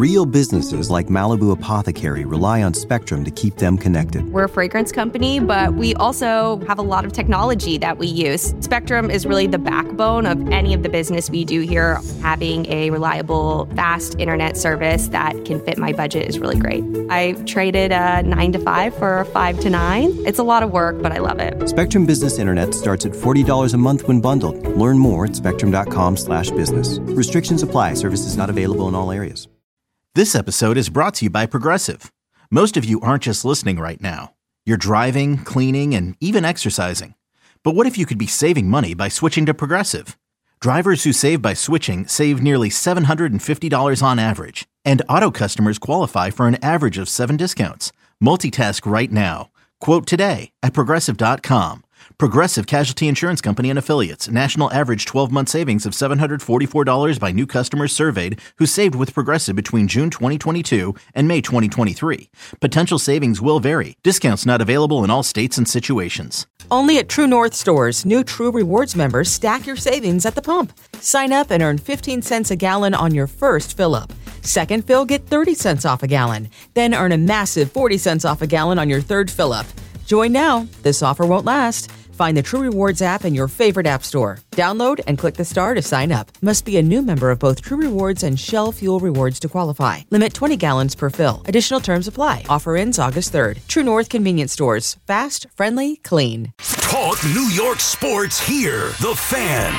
Real businesses like Malibu Apothecary rely on Spectrum to keep them connected. We're a fragrance company, but we also have a lot of technology that we use. Spectrum is really the backbone of any of the business we do here. Having a reliable, fast internet service that can fit my budget is really great. I traded a 9 to 5 for a 5 to 9. It's a lot of work, but I love it. Spectrum Business Internet starts at $40 a month when bundled. Learn more at spectrum.com/business. Restrictions apply. Services not available in all areas. This episode is brought to you by Progressive. Most of you aren't just listening right now. You're driving, cleaning, and even exercising. But what if you could be saving money by switching to Progressive? Drivers who save by switching save nearly $750 on average. And auto customers qualify for an average of 7 discounts. Multitask right now. Quote today at Progressive.com. Progressive Casualty Insurance Company and Affiliates. National average 12-month savings of $744 by new customers surveyed who saved with Progressive between June 2022 and May 2023. Potential savings will vary. Discounts not available in all states and situations. Only at True North stores, new True Rewards members stack your savings at the pump. Sign up and earn 15 cents a gallon on your first fill-up. Second fill, get 30 cents off a gallon. Then earn a massive 40 cents off a gallon on your third fill-up. Join now. This offer won't last. Find the True Rewards app in your favorite app store. Download and click the star to sign up. Must be a new member of both True Rewards and Shell Fuel Rewards to qualify. Limit 20 gallons per fill. Additional terms apply. Offer ends August 3rd. True North Convenience Stores. Fast, friendly, clean. Talk New York sports here. The Fan.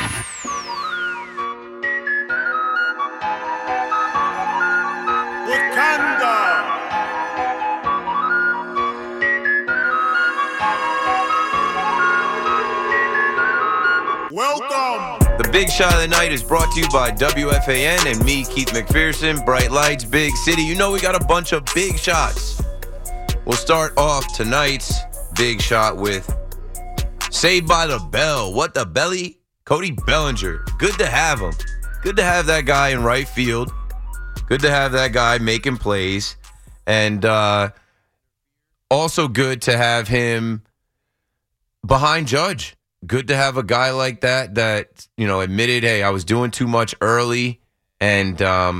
Welcome! The Big Shot of the Night is brought to you by WFAN and me, Keith McPherson. Bright lights, big city. You know we got a bunch of big shots. We'll start off tonight's big shot with Saved by the Bell. What the belly? Cody Bellinger. Good to have him. Good to have that guy in right field. Good to have that guy making plays. And also good to have him behind Judge. Good to have a guy like that, you know, admitted, hey, I was doing too much early, and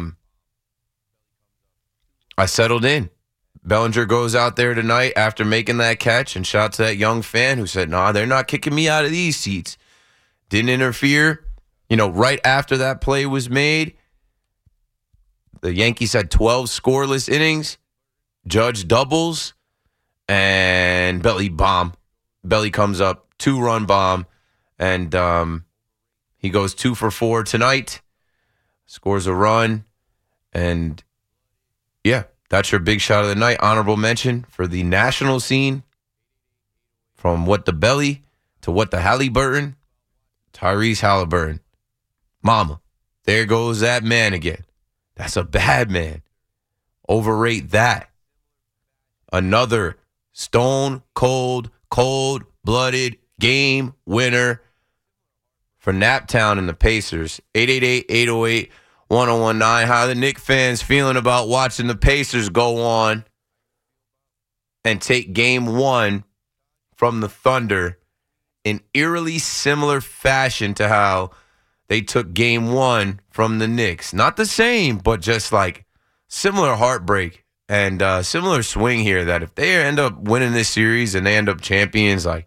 I settled in. Bellinger goes out there tonight after making that catch and shout to that young fan who said, nah, they're not kicking me out of these seats. Didn't interfere. You know, right after that play was made, the Yankees had 12 scoreless innings. Judge doubles, and Belly bomb. Belly comes up. 2-run bomb, and he goes 2 for 4 tonight, scores a run, and yeah, that's your big shot of the night. Honorable mention for the national scene, from What the Belly to What the Halliburton, Tyrese Halliburton. Mama, there goes that man again. That's a bad man. Overrate that. Another stone cold, cold-blooded game winner for Naptown and the Pacers. 888-808-1019. How the Knicks fans feeling about watching the Pacers go on and take game 1 from the Thunder in eerily similar fashion to how they took game 1 from the Knicks. Not the same, but just like similar heartbreak and similar swing here, that if they end up winning this series and they end up champions, like,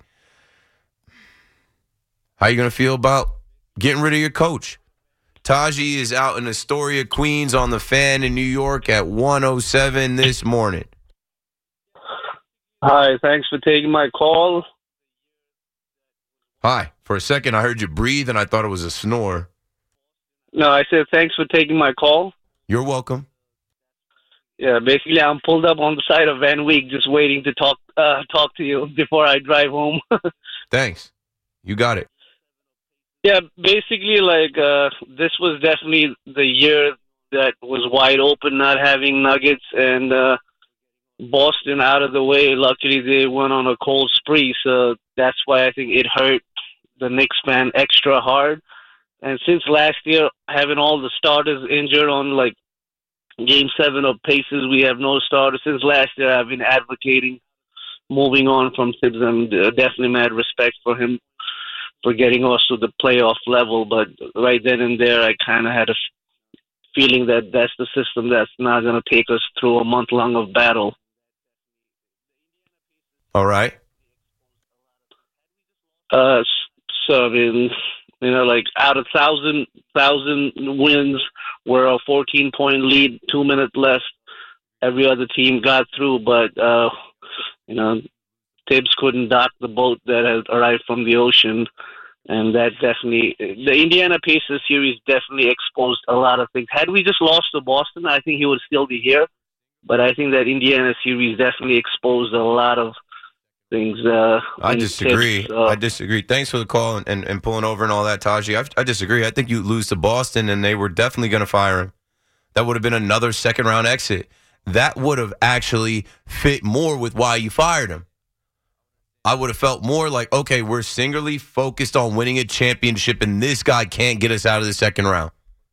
how you going to feel about getting rid of your coach? Taji is out in Astoria, Queens on the Fan in New York at 1:07 this morning. Hi, thanks for taking my call. Hi. For a second, I heard you breathe, and I thought it was a snore. No, I said thanks for taking my call. You're welcome. Yeah, basically, I'm pulled up on the side of Van Wyck just waiting to talk to you before I drive home. Thanks. You got it. Yeah, basically, this was definitely the year that was wide open, not having Nuggets and Boston out of the way. Luckily, they went on a cold spree, so that's why I think it hurt the Knicks fan extra hard. And since last year, having all the starters injured on, Game 7 of Pacers, we have no starters. Since last year, I've been advocating moving on from Tibbs, and definitely mad respect for him for getting us to the playoff level. But right then and there, I kind of had a feeling that that's the system that's not going to take us through a month long of battle. All right. So I mean, like out of 1,000 wins, we're a 14-point lead, 2 minutes left. Every other team got through, but Tibbs couldn't dock the boat that had arrived from the ocean, and that definitely, the Indiana Pacers series definitely exposed a lot of things. Had we just lost to Boston, I think he would still be here, but I think that Indiana series definitely exposed a lot of things. I disagree. Tibbs, I disagree. Thanks for the call and pulling over and all that, Taji. I disagree. I think you lose to Boston, and they were definitely going to fire him. That would have been another second-round exit. That would have actually fit more with why you fired him. I would have felt more like, okay, we're singularly focused on winning a championship, and this guy can't get us out of the second round.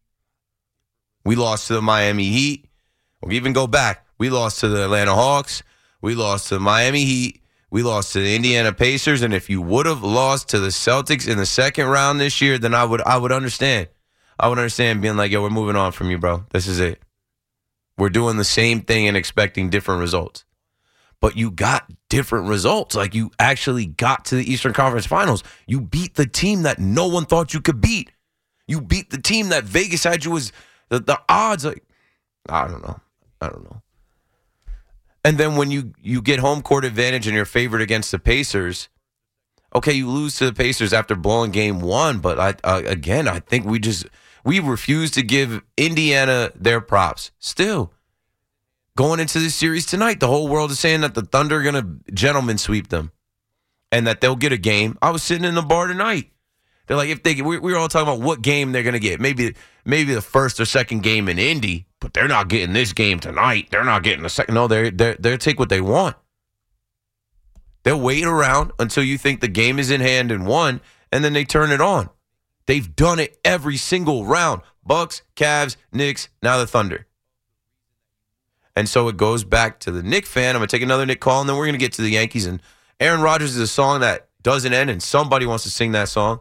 We lost to the Miami Heat. We'll even go back. We lost to the Atlanta Hawks. We lost to the Miami Heat. We lost to the Indiana Pacers. And if you would have lost to the Celtics in the second round this year, then I would understand. I would understand being like, yo, we're moving on from you, bro. This is it. We're doing the same thing and expecting different results. But you got different results. Like, you actually got to the Eastern Conference Finals. You beat the team that no one thought you could beat. You beat the team that Vegas had you as the odds. Like, I don't know. And then when you get home court advantage and you're favored against the Pacers, okay, you lose to the Pacers after blowing game one. But I think we refuse to give Indiana their props. Still, going into this series tonight, the whole world is saying that the Thunder are going to gentleman sweep them and that they'll get a game. I was sitting in the bar tonight. They're like, we were all talking about what game they're going to get. Maybe the first or second game in Indy, but they're not getting this game tonight. They're not getting the second. No, they'll take what they want. They'll wait around until you think the game is in hand and won, and then they turn it on. They've done it every single round. Bucks, Cavs, Knicks, now the Thunder. And so it goes back to the Knicks fan. I'm going to take another Knicks call, and then we're going to get to the Yankees. And Aaron Rodgers is a song that doesn't end, and somebody wants to sing that song.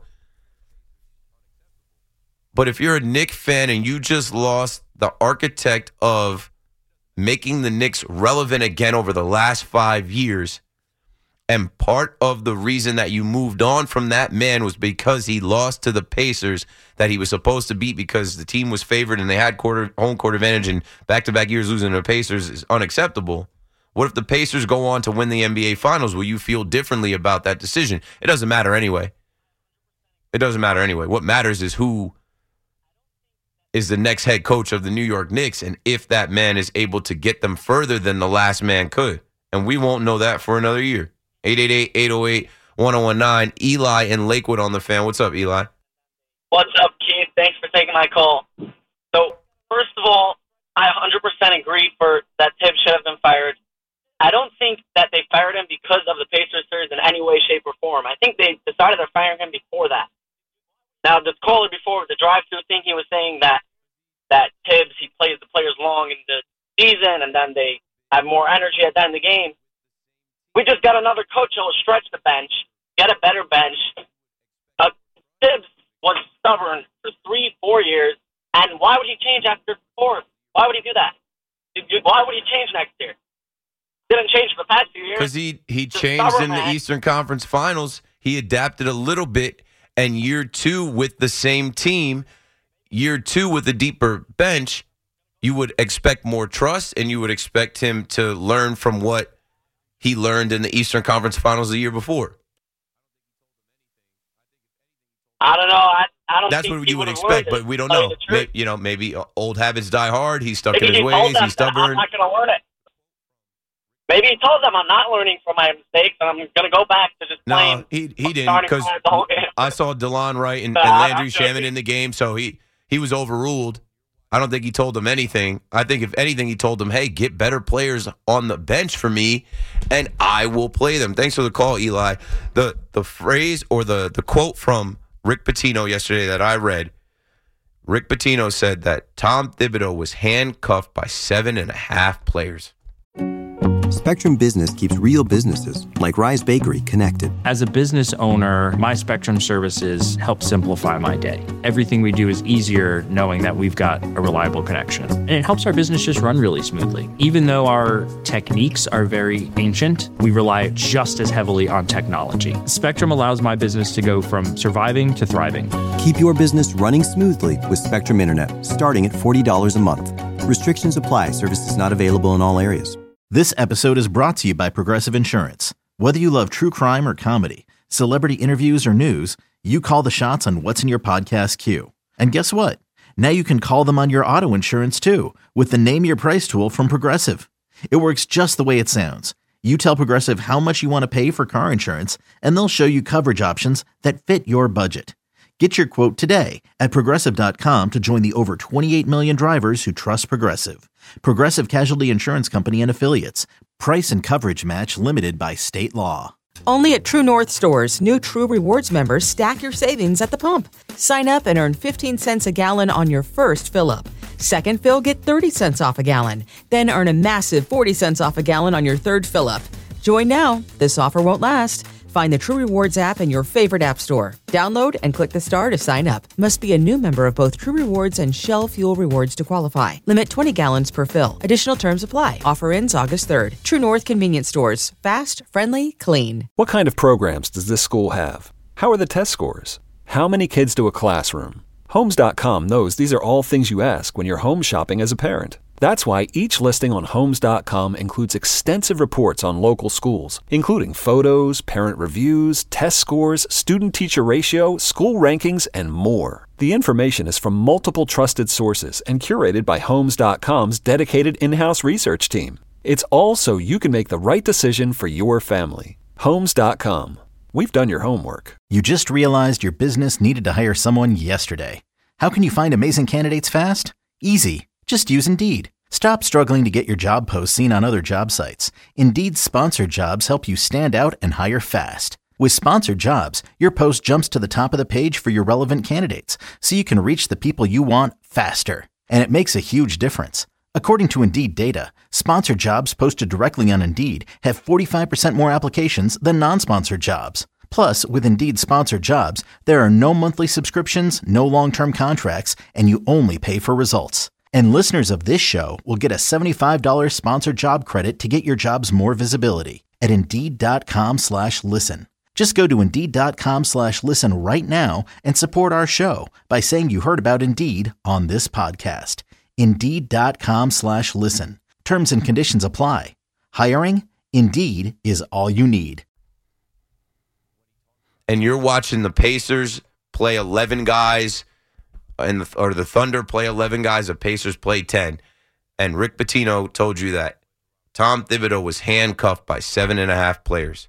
But if you're a Knicks fan and you just lost the architect of making the Knicks relevant again over the last 5 years, and part of the reason that you moved on from that man was because he lost to the Pacers that he was supposed to beat because the team was favored and they had home court advantage, and back-to-back years losing to the Pacers is unacceptable. What if the Pacers go on to win the NBA Finals? Will you feel differently about that decision? It doesn't matter anyway. It doesn't matter anyway. What matters is who is the next head coach of the New York Knicks and if that man is able to get them further than the last man could. And we won't know that for another year. 888-808-1019. Eli in Lakewood on the Fan. What's up, Eli? What's up, Keith? Thanks for taking my call. So, first of all, I 100% agree that Tibbs should have been fired. I don't think that they fired him because of the Pacers series in any way, shape, or form. I think they decided to fire him before that. Now, the caller before, the drive-thru thing, he was saying that Tibbs, he plays the players long in the season, and then they have more energy at the end of the game. We just got another coach who will stretch the bench, get a better bench. Tibbs was stubborn for 3-4 years, and why would he change after 4? Why would he do that? Why would he change next year? Didn't change for the past few years. Because he changed in the Eastern Conference Finals. He adapted a little bit, and year 2 with the same team, year 2 with a deeper bench, you would expect more trust, and you would expect him to learn from what he learned in the Eastern Conference Finals the year before. I don't know. I don't. That's think what he you would would've expect, learned but we don't to tell know. you the truth. Maybe old habits die hard. He's stuck Maybe in his he told ways. them He's stubborn. I'm not going to learn it. Maybe he told them I'm not learning from my mistakes, and I'm going to go back to just playing. No, he didn't, because I saw DeLon Wright and Landry Shamet in the game, so he was overruled. I don't think he told them anything. I think, if anything, he told them, hey, get better players on the bench for me, and I will play them. Thanks for the call, Eli. The phrase or the quote from Rick Pitino yesterday that I read, Rick Pitino said that Tom Thibodeau was handcuffed by 7.5 players. Spectrum Business keeps real businesses, like Rise Bakery, connected. As a business owner, my Spectrum services help simplify my day. Everything we do is easier knowing that we've got a reliable connection. And it helps our business just run really smoothly. Even though our techniques are very ancient, we rely just as heavily on technology. Spectrum allows my business to go from surviving to thriving. Keep your business running smoothly with Spectrum Internet, starting at $40 a month. Restrictions apply. Services not available in all areas. This episode is brought to you by Progressive Insurance. Whether you love true crime or comedy, celebrity interviews or news, you call the shots on what's in your podcast queue. And guess what? Now you can call them on your auto insurance too with the Name Your Price tool from Progressive. It works just the way it sounds. You tell Progressive how much you want to pay for car insurance, and they'll show you coverage options that fit your budget. Get your quote today at Progressive.com to join the over 28 million drivers who trust Progressive. Progressive Casualty Insurance Company and Affiliates. Price and coverage match limited by state law. Only at True North stores, new True Rewards members stack your savings at the pump. Sign up and earn 15 cents a gallon on your first fill-up. Second fill, get 30 cents off a gallon. Then earn a massive 40 cents off a gallon on your third fill-up. Join now. This offer won't last. Find the True Rewards app in your favorite app store. Download and click the star to sign up. Must be a new member of both True Rewards and Shell Fuel Rewards to qualify. Limit 20 gallons per fill. Additional terms apply. Offer ends August 3rd. True North Convenience Stores. Fast, friendly, clean. What kind of programs does this school have? How are the test scores? How many kids do a classroom? Homes.com knows these are all things you ask when you're home shopping as a parent. That's why each listing on Homes.com includes extensive reports on local schools, including photos, parent reviews, test scores, student-teacher ratio, school rankings, and more. The information is from multiple trusted sources and curated by Homes.com's dedicated in-house research team. It's all so you can make the right decision for your family. Homes.com. We've done your homework. You just realized your business needed to hire someone yesterday. How can you find amazing candidates fast? Easy. Just use Indeed. Stop struggling to get your job posts seen on other job sites. Indeed's sponsored jobs help you stand out and hire fast. With sponsored jobs, your post jumps to the top of the page for your relevant candidates, so you can reach the people you want faster. And it makes a huge difference. According to Indeed data, sponsored jobs posted directly on Indeed have 45% more applications than non-sponsored jobs. Plus, with Indeed sponsored jobs, there are no monthly subscriptions, no long-term contracts, and you only pay for results. And listeners of this show will get a $75 sponsored job credit to get your jobs more visibility at Indeed.com/listen. Just go to Indeed.com/listen right now and support our show by saying you heard about Indeed on this podcast. Indeed.com/listen. Terms and conditions apply. Hiring? Indeed is all you need. And you're watching the Pacers play 11 guys, or the Thunder play 11 guys, the Pacers play 10. And Rick Pitino told you that Tom Thibodeau was handcuffed by 7.5 players.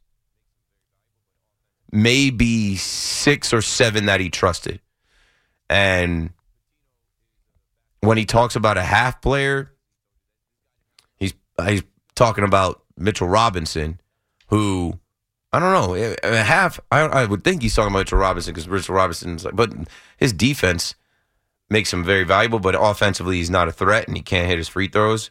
Maybe 6 or 7 that he trusted. And when he talks about a half player, he's talking about Mitchell Robinson, who, I don't know, a half, I would think he's talking about Mitchell Robinson because Mitchell Robinson's like, but his defense makes him very valuable, but offensively he's not a threat and he can't hit his free throws.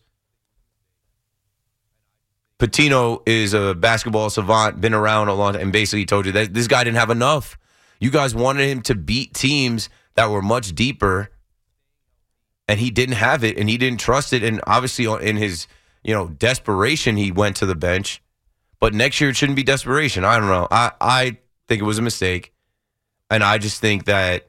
Pitino is a basketball savant, been around a long time, and basically told you that this guy didn't have enough. You guys wanted him to beat teams that were much deeper, and he didn't have it, and he didn't trust it, and obviously in his desperation, he went to the bench. But next year it shouldn't be desperation. I don't know. I think it was a mistake, and I just think that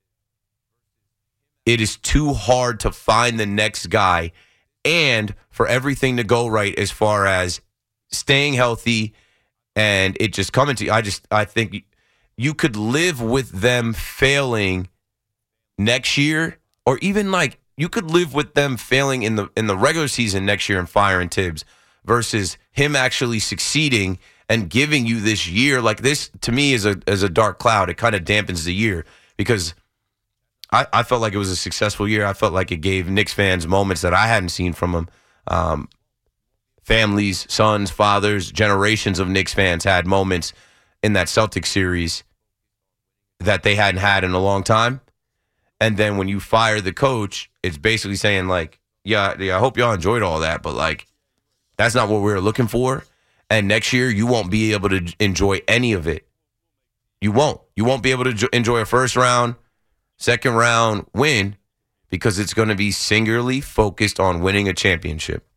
it is too hard to find the next guy and for everything to go right as far as staying healthy and it just coming to you. I think you could live with them failing next year, or even like you could live with them failing in the regular season next year and firing Tibbs versus him actually succeeding and giving you this year. Like this to me is a dark cloud. It kind of dampens the year because I felt like it was a successful year. I felt like it gave Knicks fans moments that I hadn't seen from them. Families, sons, fathers, generations of Knicks fans had moments in that Celtics series that they hadn't had in a long time. And then when you fire the coach, it's basically saying like, yeah, I hope y'all enjoyed all that, but like, That's not what we're looking for. And next year, you won't be able to enjoy any of it. You won't. You won't be able to enjoy a first round, second round win because it's going to be singularly focused on winning a championship.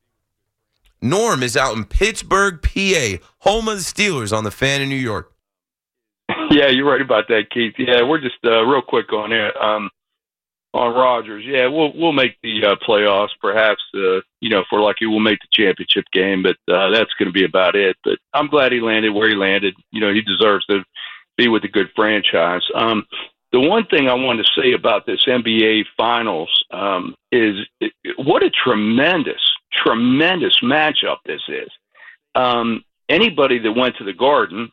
Norm is out in Pittsburgh, PA, home of the Steelers on the Fan in New York. Yeah, you're right about that, Keith. Yeah, we're just real quick on there. On Rodgers, yeah, we'll make the playoffs. Perhaps, if we're lucky, we'll make the championship game. But that's going to be about it. But I'm glad he landed where he landed. He deserves to be with a good franchise. The one thing I wanted to say about this NBA Finals is what a tremendous matchup this is. Anybody that went to the Garden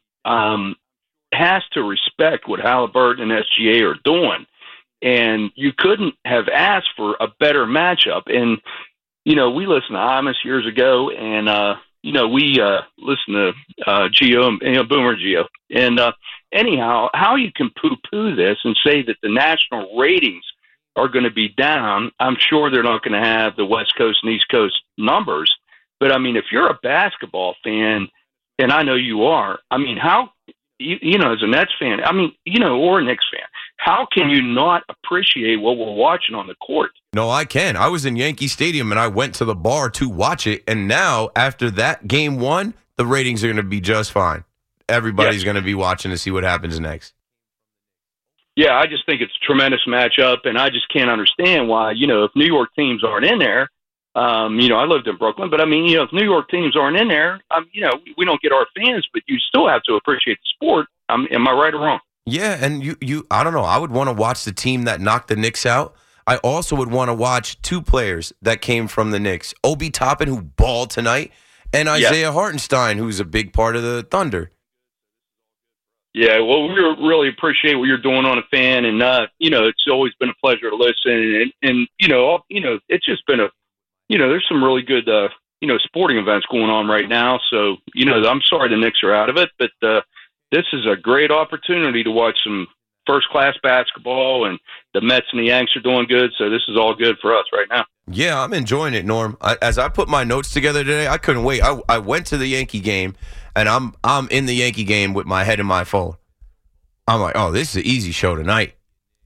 has to respect what Halliburton and SGA are doing. And you couldn't have asked for a better matchup. And, we listened to Amos years ago, and, we listened to Gio, Boomer Gio. And anyhow, how you can poo-poo this and say that the national ratings are going to be down, I'm sure they're not going to have the West Coast and East Coast numbers. But, if you're a basketball fan, and I know you are, how – as a Nets fan, or a Knicks fan, how can you not appreciate what we're watching on the court? No, I can. I was in Yankee Stadium, and I went to the bar to watch it. And now, after that game one, the ratings are going to be just fine. Everybody's going to be watching to see what happens next. Yeah, I just think it's a tremendous matchup, and I just can't understand why, if New York teams aren't in there, I lived in Brooklyn, but if New York teams aren't in there, we don't get our fans, but you still have to appreciate the sport. Am I right or wrong? Yeah, and you I don't know. I would want to watch the team that knocked the Knicks out. I also would want to watch two players that came from the Knicks, Obi Toppin, who balled tonight, and Isaiah Hartenstein, who's a big part of the Thunder. Yeah, well, we really appreciate what you're doing on a Fan, and it's always been a pleasure to listen, and it's just been there's some really good, sporting events going on right now. So, I'm sorry the Knicks are out of it, but this is a great opportunity to watch some first-class basketball, and the Mets and the Yanks are doing good. So this is all good for us right now. Yeah, I'm enjoying it, Norm. As I put my notes together today, I couldn't wait. I went to the Yankee game, and I'm in the Yankee game with my head in my phone. I'm like, oh, this is an easy show tonight.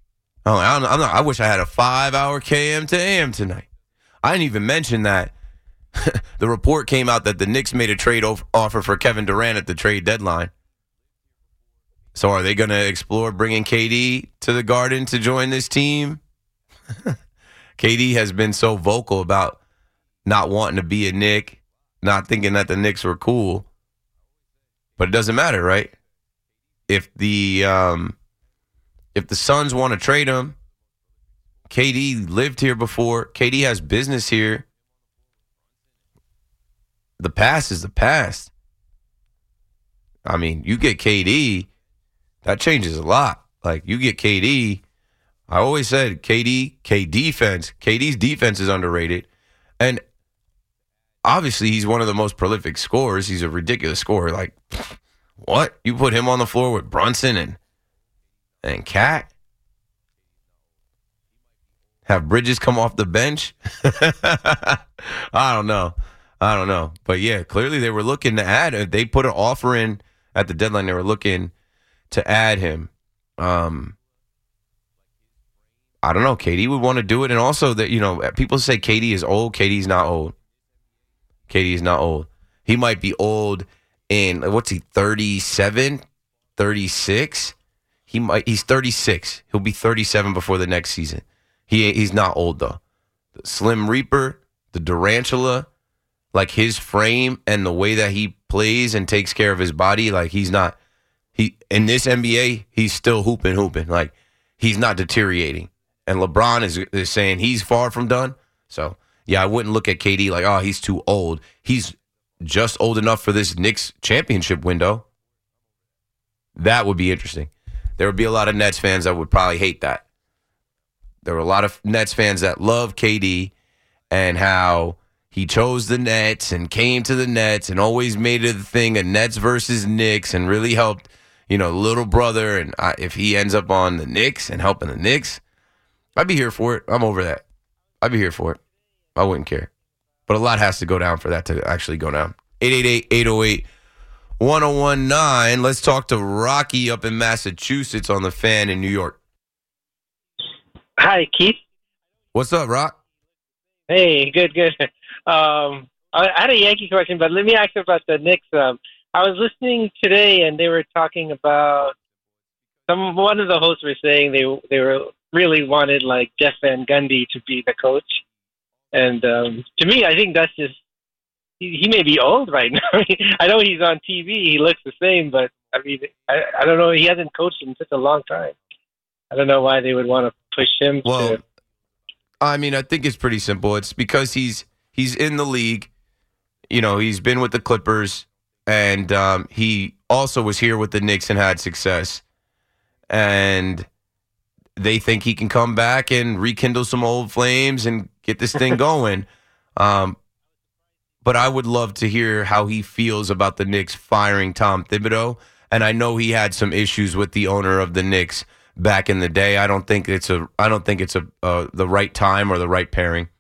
I wish I had a 5-hour KM to AM tonight. I didn't even mention that the report came out that the Knicks made a trade offer for Kevin Durant at the trade deadline. So are they going to explore bringing KD to the Garden to join this team? KD has been so vocal about not wanting to be a Knick, not thinking that the Knicks were cool. But it doesn't matter, right? If the Suns want to trade him, KD lived here before. KD has business here. The past is the past. You get KD, that changes a lot. Like, you get KD. I always said KD's defense is underrated. And obviously, he's one of the most prolific scorers. He's a ridiculous scorer. Like, what? You put him on the floor with Brunson and Cat? Have Bridges come off the bench? I don't know. But, yeah, clearly they were looking to add. They put an offer in at the deadline. They were looking to add him. I don't know. KD would want to do it. And also, that people say KD is old. KD's not old. KD is not old. He might be old in, what's he, 37, 36? He's 36. He'll be 37 before the next season. He's not old, though. The Slim Reaper, the Durantula, like his frame and the way that he plays and takes care of his body, like in this NBA, he's still hooping. Like, he's not deteriorating. And LeBron is saying he's far from done. So, yeah, I wouldn't look at KD like, oh, he's too old. He's just old enough for this Knicks championship window. That would be interesting. There would be a lot of Nets fans that would probably hate that. There were a lot of Nets fans that love KD and how he chose the Nets and came to the Nets and always made it a thing of Nets versus Knicks and really helped, little brother. And if he ends up on the Knicks and helping the Knicks, I'd be here for it. I'm over that. I'd be here for it. I wouldn't care. But a lot has to go down for that to actually go down. 888-808-1019. Let's talk to Rocky up in Massachusetts on the Fan in New York. Hi, Keith. What's up, Rock? Hey, good. I had a Yankee question, but let me ask you about the Knicks. I was listening today, and they were talking about one of the hosts were saying they were really wanted like Jeff Van Gundy to be the coach, and to me, I think that's just he may be old right now. I know he's on TV, he looks the same, but I mean, I don't know. He hasn't coached in such a long time. I don't know why they would want to push him. Well, I mean, I think it's pretty simple. It's because he's in the league. You know, he's been with the Clippers, and he also was here with the Knicks and had success. And they think he can come back and rekindle some old flames and get this thing going. But I would love to hear how he feels about the Knicks firing Tom Thibodeau. And I know he had some issues with the owner of the Knicks back in the day. I don't think it's the right time or the right pairing.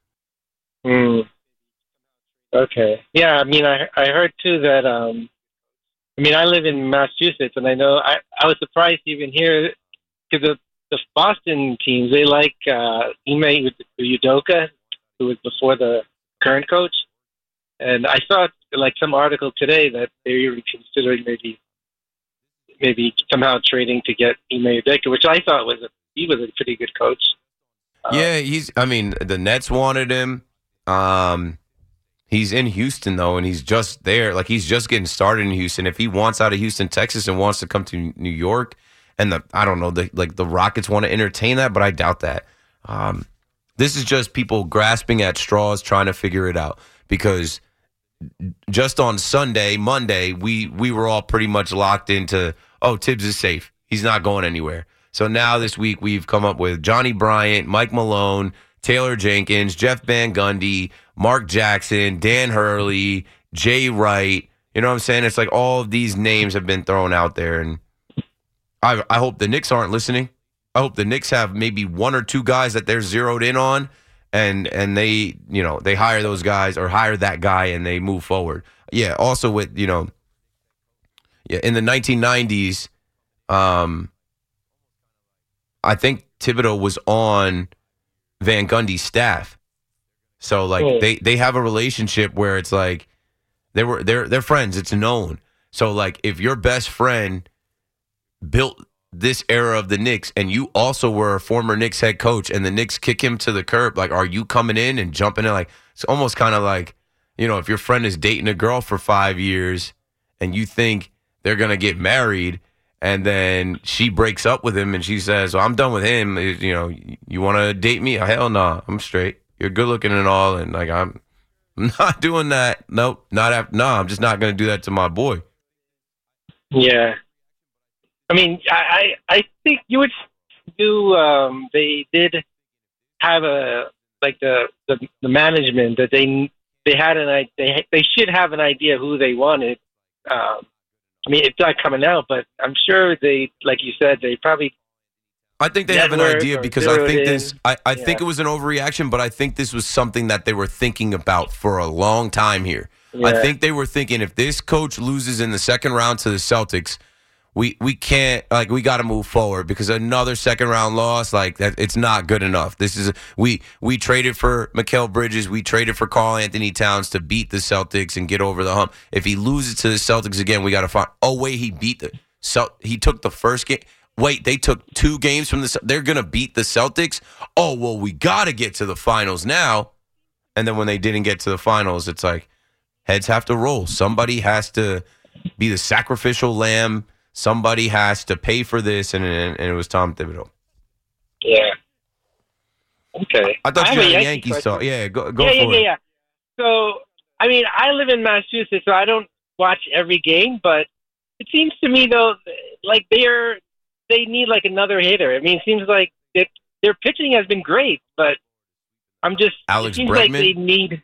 Okay. Yeah, I mean, I heard too that I mean, I live in Massachusetts, and I know I was surprised even here because the Boston teams, they like Ime Udoka, who was before the current coach. And I saw like some article today that they were considering maybe somehow trading to get Ime Udoka, which I thought he was a pretty good coach. Yeah, the Nets wanted him. He's in Houston, though, and he's just there. Like, he's just getting started in Houston. If he wants out of Houston, Texas, and wants to come to New York, and the Rockets want to entertain that, but I doubt that. This is just people grasping at straws, trying to figure it out. Because just on Monday, we were all pretty much locked into, Tibbs is safe. He's not going anywhere. So now this week, we've come up with Johnny Bryant, Mike Malone, Taylor Jenkins, Jeff Van Gundy, Mark Jackson, Dan Hurley, Jay Wright. You know what I'm saying? It's like all of these names have been thrown out there, and I hope the Knicks aren't listening. I hope the Knicks have maybe one or two guys that they're zeroed in on, and they hire those guys or hire that guy and they move forward. Yeah. Also with in the 1990s, I think Thibodeau was on Van Gundy's staff. So like they have a relationship where it's like they're friends, it's known. So like if your best friend built this era of the Knicks and you also were a former Knicks head coach and the Knicks kick him to the curb, like are you coming in and jumping in? Like it's almost kind of like, if your friend is dating a girl for 5 years and you think they're going to get married and then she breaks up with him and she says, well, I'm done with him. You want to date me? Hell no, I'm straight. You're good looking and all. And like, I'm not doing that. Nope. I'm just not going to do that to my boy. Yeah. I mean, I think you would do, they did have the management that they had they should have an idea who they wanted. I mean, it's not coming out, but I'm sure they, like you said, they probably. I think they have an idea because I think I think it was an overreaction, but I think this was something that they were thinking about for a long time here. Yeah. I think they were thinking if this coach loses in the second round to the Celtics, we can't, like, we got to move forward because another second round loss, like that, it's not good enough. This is we traded for Mikal Bridges, we traded for Karl Anthony Towns to beat the Celtics and get over the hump. If he loses to the Celtics again, we got to find. Oh wait, he took the first game. Wait, they took 2 games from they're going to beat the Celtics? Oh, well, we got to get to the finals now. And then when they didn't get to the finals, it's like heads have to roll. Somebody has to be the sacrificial lamb. Somebody has to pay for this, and it was Tom Thibodeau. Yeah. Okay. I thought you had a Yankees talk. Yeah, go for it. Yeah. So, I mean, I live in Massachusetts, so I don't watch every game, but it seems to me, though, like they need like another hitter. I mean, it seems like their pitching has been great, but I'm just Alex it seems Bregman? Like they need.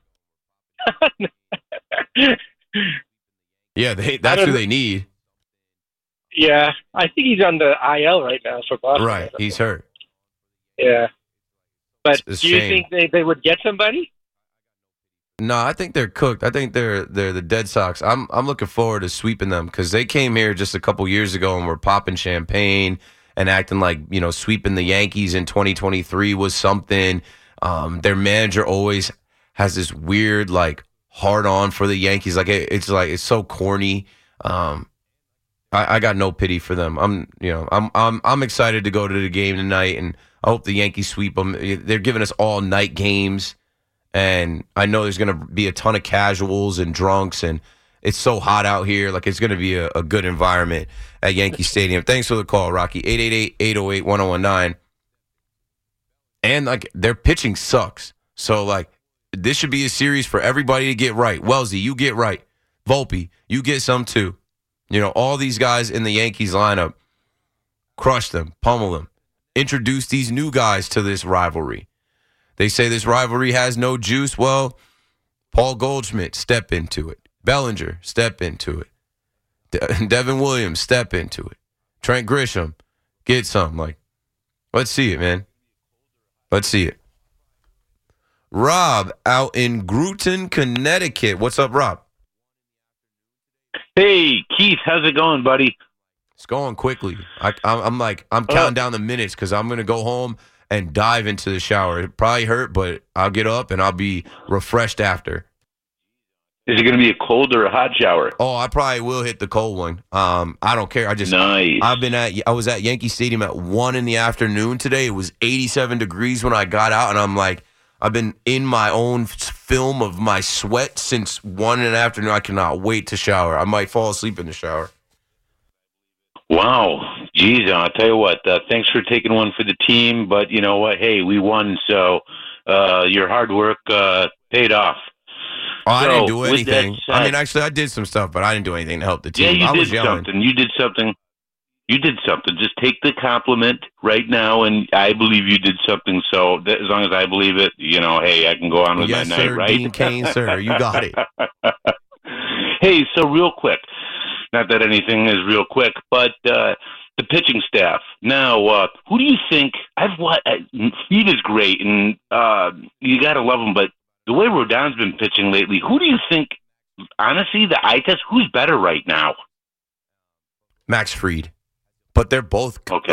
Yeah, that's who they need. Yeah, I think he's on the IL right now for Boston. Right, he's hurt. Yeah, but It's do you shame. think they would get somebody? No, I think they're cooked. I think they're the Dead Sox. I'm looking forward to sweeping them because they came here just a couple years ago and were popping champagne and acting like, sweeping the Yankees in 2023 was something. Their manager always has this weird hard on for the Yankees. It's so corny. I got no pity for them. I'm excited to go to the game tonight, and I hope the Yankees sweep them. They're giving us all night games. And I know there's going to be a ton of casuals and drunks, and it's so hot out here. It's going to be a good environment at Yankee Stadium. Thanks for the call, Rocky. 888-808-1019. And, their pitching sucks. So, this should be a series for everybody to get right. Wellesley, you get right. Volpe, you get some too. All these guys in the Yankees lineup, crush them, pummel them. Introduce these new guys to this rivalry. They say this rivalry has no juice. Well, Paul Goldschmidt, step into it. Bellinger, step into it. Devin Williams, step into it. Trent Grisham, get some. Let's see it, man. Let's see it. Rob out in Groton, Connecticut. What's up, Rob? Hey, Keith, how's it going, buddy? It's going quickly. I'm counting down the minutes because I'm going to go home and dive into the shower. It probably hurt, but I'll get up and I'll be refreshed after. Is it going to be a cold or a hot shower? Oh, I probably will hit the cold one. I don't care. Nice. I was at Yankee Stadium at 1 in the afternoon today. It was 87 degrees when I got out, and I'm I've been in my own film of my sweat since 1 in the afternoon. I cannot wait to shower. I might fall asleep in the shower. Wow. Geez, I'll tell you what, thanks for taking one for the team, but you know what? Hey, we won, so your hard work paid off. Oh, I didn't do anything. Actually, I did some stuff, but I didn't do anything to help the team. Yeah, I was yelling. something. You did something. Just take the compliment right now, and I believe you did something. So as long as I believe it, hey, I can go on with my night, right? Dean Cain, sir. You got it. Hey, so real quick, not that anything is real quick, but the pitching staff. Now, who do you think? Steve is great, and you got to love him, but the way Rodon's been pitching lately, who do you think, honestly, the eye test, who's better right now? Max Fried. But they're both okay.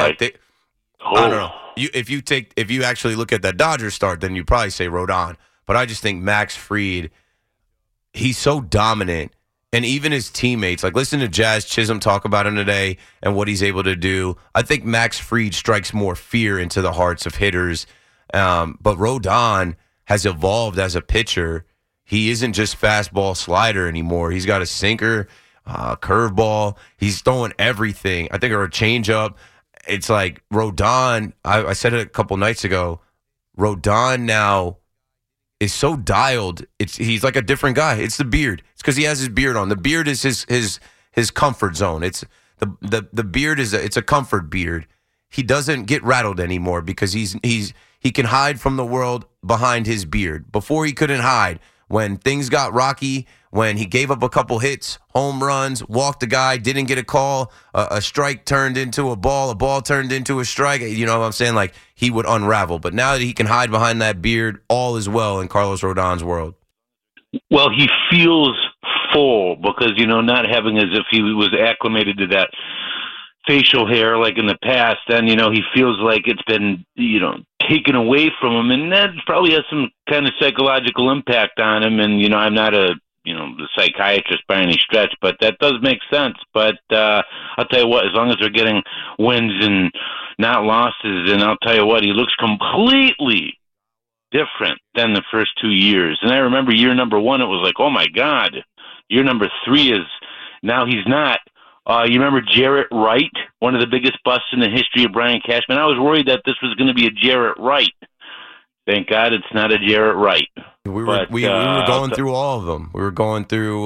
I don't know. If you actually look at that Dodgers start, then you probably say Rodon. But I just think Max Fried, he's so dominant, and even his teammates. Listen to Jazz Chisholm talk about him today and what he's able to do. I think Max Fried strikes more fear into the hearts of hitters. But Rodon has evolved as a pitcher. He isn't just fastball slider anymore. He's got a sinker. Curveball. He's throwing everything. I think, or a changeup. It's Rodon. I said it a couple nights ago. Rodon now is so dialed. He's like a different guy. It's the beard. It's because he has his beard on. The beard is his comfort zone. It's the beard it's a comfort beard. He doesn't get rattled anymore because he can hide from the world behind his beard. Before he couldn't hide. When things got rocky, when he gave up a couple hits, home runs, walked a guy, didn't get a call, a strike turned into a ball turned into a strike. You know what I'm saying? He would unravel. But now that he can hide behind that beard, all is well in Carlos Rodon's world. Well, he feels full because, not having as if he was acclimated to that facial hair like in the past, and, he feels like it's been, taken away from him, and that probably has some kind of psychological impact on him. And I'm not a the psychiatrist by any stretch, but that does make sense. But I'll tell you what, as long as they're getting wins and not losses, and I'll tell you what, he looks completely different than the first 2 years. And I remember year number 1, it was oh my God. Year number 3 is now he's not. You remember Jarrett Wright, one of the biggest busts in the history of Brian Cashman? I was worried that this was going to be a Jarrett Wright. Thank God it's not a Jarrett Wright. We were going through all of them. We were going through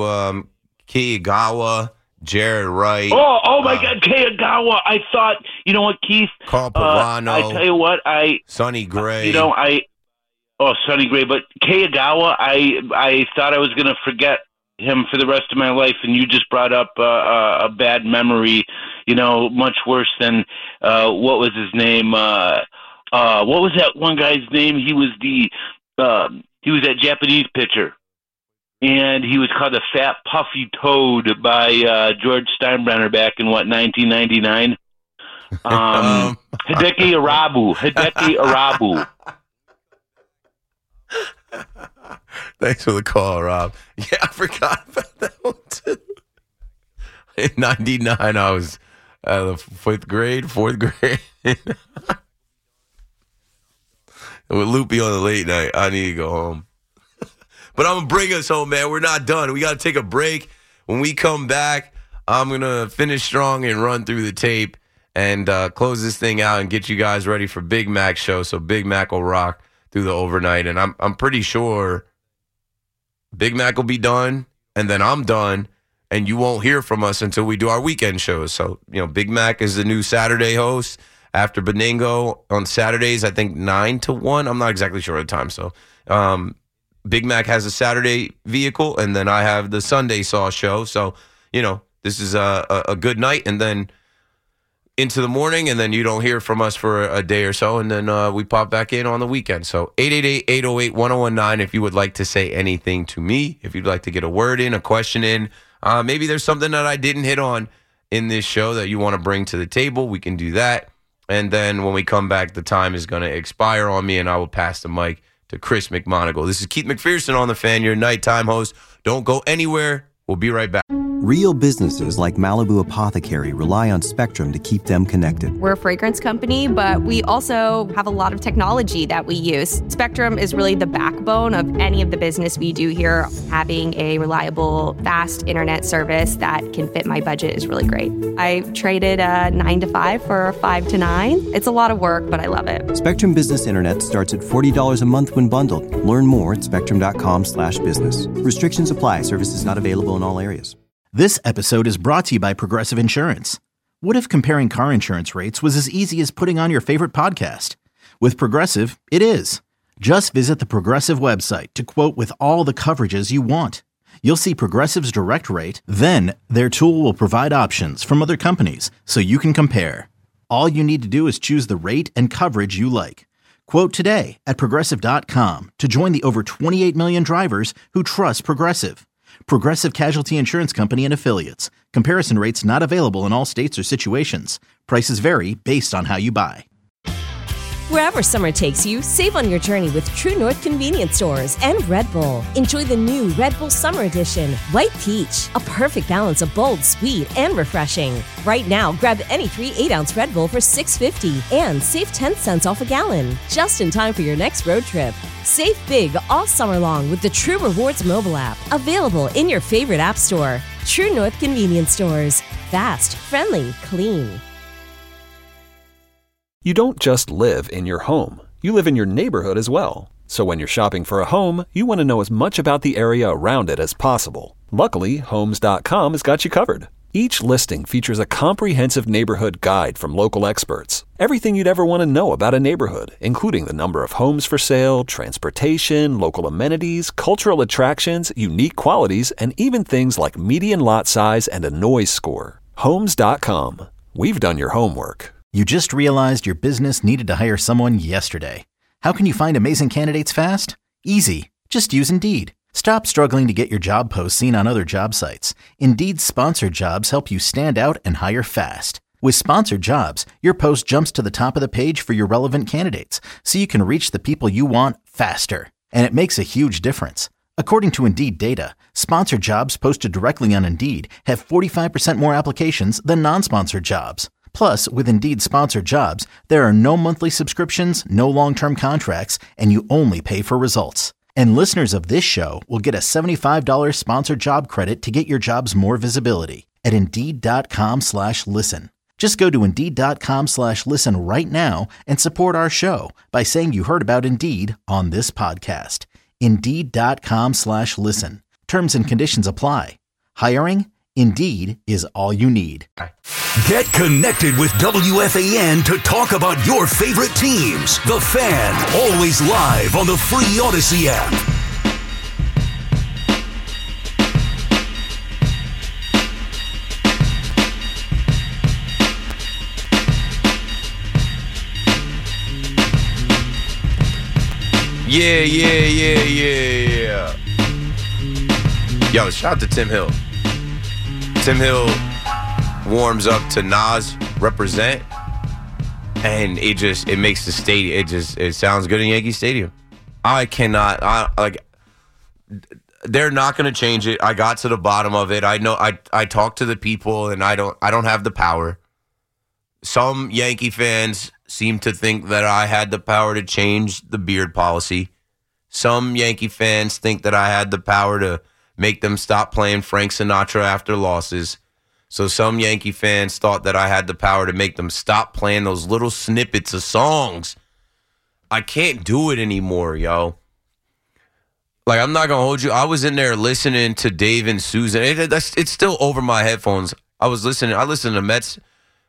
Kiyagawa, Jarrett Wright. Oh my God, Kiyagawa! I thought, you know what, Keith? Carl Pavano. I tell you what, Sonny Gray. Sonny Gray. But Kiyagawa, I thought I was going to forget him for the rest of my life, and you just brought up a bad memory, much worse than what was his name? What was that one guy's name? He was that Japanese pitcher. and he was called a fat, puffy toad by George Steinbrenner back in, 1999? Hideki Arabu. Thanks for the call, Rob. Yeah, I forgot about that one, too. In 99, I was the fourth grade. With Loopy on the late night, I need to go home. But I'm going to bring us home, man. We're not done. We got to take a break. When we come back, I'm going to finish strong and run through the tape and close this thing out and get you guys ready for Big Mac's show. So Big Mac will rock through the overnight. And I'm pretty sure Big Mac will be done, and then I'm done, and you won't hear from us until we do our weekend shows. So, Big Mac is the new Saturday host after Benigno on Saturdays, I think 9 to 1. I'm not exactly sure of the time. So Big Mac has a Saturday vehicle, and then I have the Sunday Sauce show. So, this is a good night, and then into the morning, and then you don't hear from us for a day or so, and then we pop back in on the weekend. So 888-808-1019 if you would like to say anything to me, if you'd like to get a word in, a question in. Maybe there's something that I didn't hit on in this show that you want to bring to the table. We can do that. And then when we come back, the time is going to expire on me, and I will pass the mic to Chris McMonagle. This is Keith McPherson on The Fan, your nighttime host. Don't go anywhere. We'll be right back. Real businesses like Malibu Apothecary rely on Spectrum to keep them connected. We're a fragrance company, but we also have a lot of technology that we use. Spectrum is really the backbone of any of the business we do here. Having a reliable, fast internet service that can fit my budget is really great. I traded a 9 to 5 for a 5 to 9. It's a lot of work, but I love it. Spectrum Business Internet starts at $40 a month when bundled. Learn more at spectrum.com/business. Restrictions apply. Services not available in all areas. This episode is brought to you by Progressive Insurance. What if comparing car insurance rates was as easy as putting on your favorite podcast? With Progressive, it is. Just visit the Progressive website to quote with all the coverages you want. You'll see Progressive's direct rate, then their tool will provide options from other companies so you can compare. All you need to do is choose the rate and coverage you like. Quote today at Progressive.com to join the over 28 million drivers who trust Progressive. Progressive Casualty Insurance Company and Affiliates. Comparison rates not available in all states or situations. Prices vary based on how you buy. Wherever summer takes you, save on your journey with True North Convenience Stores and Red Bull. Enjoy the new Red Bull Summer Edition, White Peach, a perfect balance of bold, sweet, and refreshing. Right now, grab any 3 8-ounce Red Bull for $6.50 and save 10 cents off a gallon. Just in time for your next road trip. Save big all summer long with the True Rewards mobile app, available in your favorite app store. True North Convenience Stores. Fast, friendly, clean. You don't just live in your home. You live in your neighborhood as well. So when you're shopping for a home, you want to know as much about the area around it as possible. Luckily, Homes.com has got you covered. Each listing features a comprehensive neighborhood guide from local experts. Everything you'd ever want to know about a neighborhood, including the number of homes for sale, transportation, local amenities, cultural attractions, unique qualities, and even things like median lot size and a noise score. Homes.com. We've done your homework. You just realized your business needed to hire someone yesterday. How can you find amazing candidates fast? Easy. Just use Indeed. Stop struggling to get your job posts seen on other job sites. Indeed's sponsored jobs help you stand out and hire fast. With sponsored jobs, your post jumps to the top of the page for your relevant candidates, so you can reach the people you want faster. And it makes a huge difference. According to Indeed data, sponsored jobs posted directly on Indeed have 45% more applications than non-sponsored jobs. Plus, with Indeed sponsored jobs, there are no monthly subscriptions, no long-term contracts, and you only pay for results. And listeners of this show will get a $75 sponsored job credit to get your jobs more visibility at Indeed.com/listen. Just go to Indeed.com/listen right now and support our show by saying you heard about Indeed on this podcast. Indeed.com/listen. Terms and conditions apply. Hiring? Indeed is all you need. Get connected with WFAN to talk about your favorite teams. The Fan, always live on the free Odyssey app. Yeah. Yo, shout out to Tim Hill. Tim Hill warms up to Nas Represent, and it makes the stadium, it sounds good in Yankee Stadium. They're not going to change it. I got to the bottom of it. I know I talked to the people, and I don't have the power. Some Yankee fans seem to think that I had the power to change the beard policy. Some Yankee fans think that I had the power to make them stop playing Frank Sinatra after losses. So some Yankee fans thought that I had the power to make them stop playing those little snippets of songs. I can't do it anymore, yo. Like, I'm not going to hold you. I was in there listening to Dave and Susan. It's still over my headphones. I listened to Mets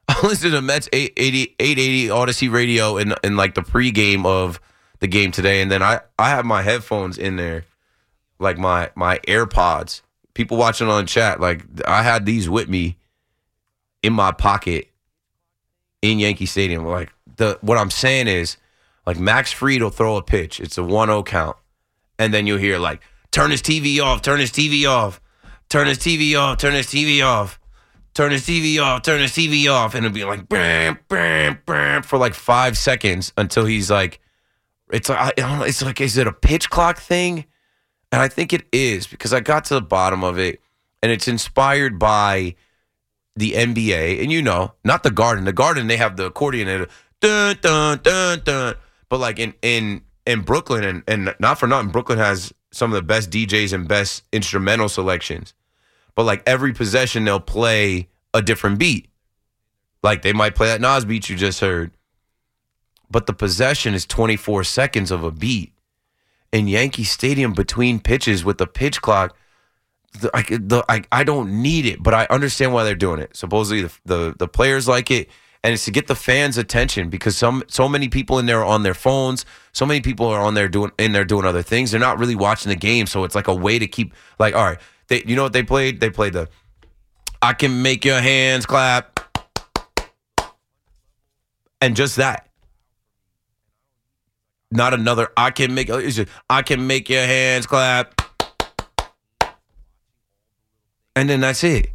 880 Odyssey Radio in like the pregame of the game today. And then I have my headphones in there, like my AirPods. People watching on the chat, like, I had these with me in my pocket in Yankee Stadium. Like, what I'm saying is, like, Max Fried will throw a pitch. It's a 1-0 count. And then you'll hear, like, turn his TV off, turn his TV off, turn his TV off, turn his TV off, turn his TV off, turn his TV off. And it'll be like, bam, bam, bam, for like 5 seconds until he's like, it's like, I don't know, it's like, is it a pitch clock thing? And I think it is, because I got to the bottom of it, and it's inspired by the NBA. And you know, not the Garden. The Garden, they have the accordion and dun dun dun dun. But like in Brooklyn, and not for nothing, Brooklyn has some of the best DJs and best instrumental selections. But like every possession, they'll play a different beat. Like they might play that Nas beat you just heard. But the possession is 24 seconds of a beat. In Yankee Stadium, between pitches with the pitch clock, I don't need it, but I understand why they're doing it. Supposedly the players like it, and it's to get the fans' attention, because so many people in there are on their phones. So many people are doing other things. They're not really watching the game, so it's like a way to keep, like, all right, you know what they played? They played the I can make your hands clap, and just that. Not another I can make your hands clap. And then that's it.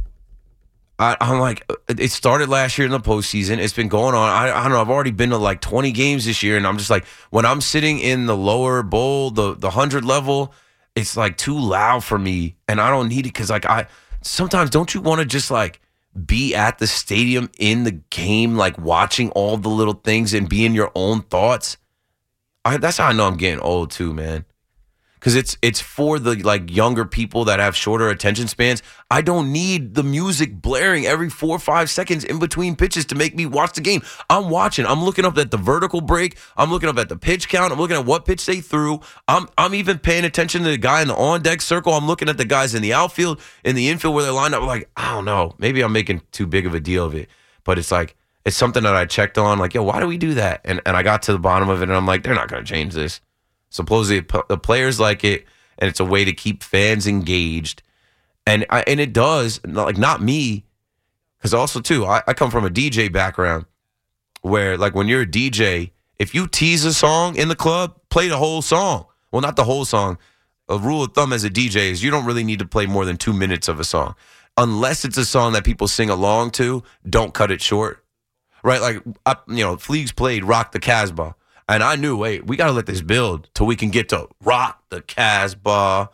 I'm like, it started last year in the postseason. It's been going on. I don't know. I've already been to like 20 games this year. And I'm just like, when I'm sitting in the lower bowl, the 100 level, it's like too loud for me. And I don't need it, because like sometimes don't you want to just like be at the stadium in the game, like watching all the little things and be in your own thoughts? That's how I know I'm getting old too, man. Because it's for the like younger people that have shorter attention spans. I don't need the music blaring every 4 or 5 seconds in between pitches to make me watch the game. I'm watching. I'm looking up at the vertical break. I'm looking up at the pitch count. I'm looking at what pitch they threw. I'm even paying attention to the guy in the on-deck circle. I'm looking at the guys in the outfield, in the infield where they're lined up. Like, I don't know. Maybe I'm making too big of a deal of it. But it's like, it's something that I checked on, like, yo, why do we do that? And I got to the bottom of it, and I'm like, they're not going to change this. Supposedly, the players like it, and it's a way to keep fans engaged. And it does, like, not me, because also, too, I come from a DJ background where, like, when you're a DJ, if you tease a song in the club, play the whole song. Well, not the whole song. A rule of thumb as a DJ is you don't really need to play more than 2 minutes of a song. Unless it's a song that people sing along to, don't cut it short. Right, like, Fleegs played Rock the Casbah. And I knew, wait, we got to let this build till we can get to Rock the Casbah.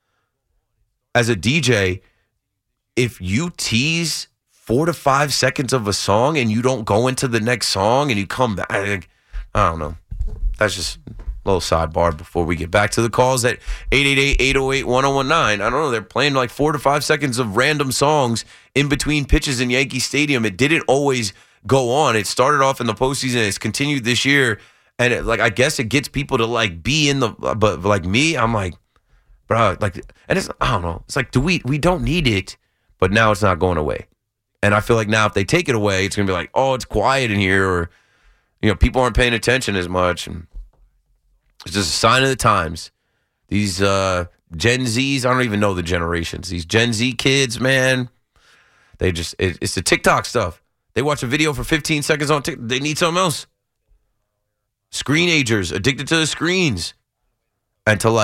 As a DJ, if you tease 4 to 5 seconds of a song and you don't go into the next song and you come back, I don't know. That's just a little sidebar before we get back to the calls at 888-808-1019. I don't know. They're playing like 4 to 5 seconds of random songs in between pitches in Yankee Stadium. It didn't always go on. It started off in the postseason. It's continued this year. And I guess it gets people to like be in the, but like me, I'm like, bro, like, and it's, I don't know. It's like, we don't need it, but now it's not going away. And I feel like now if they take it away, it's going to be like, oh, it's quiet in here, or, people aren't paying attention as much. And it's just a sign of the times. These Gen Zs, I don't even know the generations. These Gen Z kids, man, they just, it's the TikTok stuff. They watch a video for 15 seconds on TikTok. They need something else. Screenagers, addicted to the screens. And to like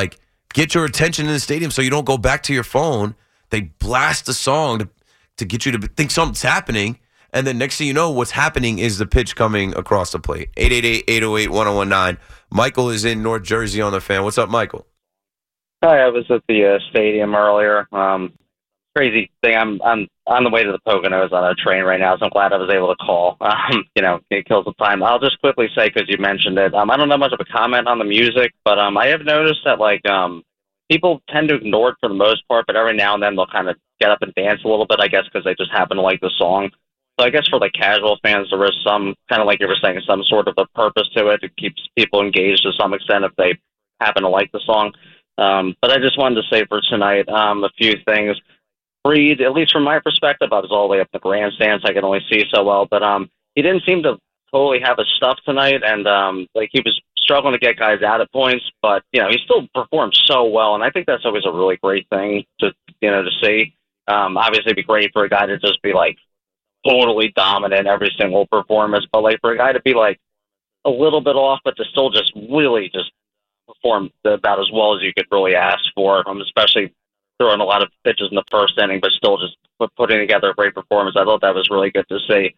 get your attention in the stadium so you don't go back to your phone. They blast the song to get you to think something's happening. And then next thing you know, what's happening is the pitch coming across the plate. 888-808-1019. Michael is in North Jersey on the Fan. What's up, Michael? Hi, I was at the stadium earlier. Crazy thing. I'm on the way to the Poconos on a train right now, so I'm glad I was able to call. It kills the time. I'll just quickly say, because you mentioned it, I don't have much of a comment on the music, but I have noticed that people tend to ignore it for the most part, but every now and then they'll kind of get up and dance a little bit, I guess, because they just happen to like the song. So I guess for casual fans, there is some, kind of like you were saying, some sort of a purpose to it. It keeps people engaged to some extent if they happen to like the song. But I just wanted to say for tonight a few things. Fried, at least from my perspective, I was all the way up the grandstands. I could only see so well, but he didn't seem to totally have his stuff tonight, and he was struggling to get guys out at points, but he still performed so well, and I think that's always a really great thing to see. Obviously, it'd be great for a guy to just be totally dominant every single performance, but for a guy to be a little bit off, but to still just really just perform about as well as you could really ask for, especially throwing a lot of pitches in the first inning, but still just putting together a great performance. I thought that was really good to see.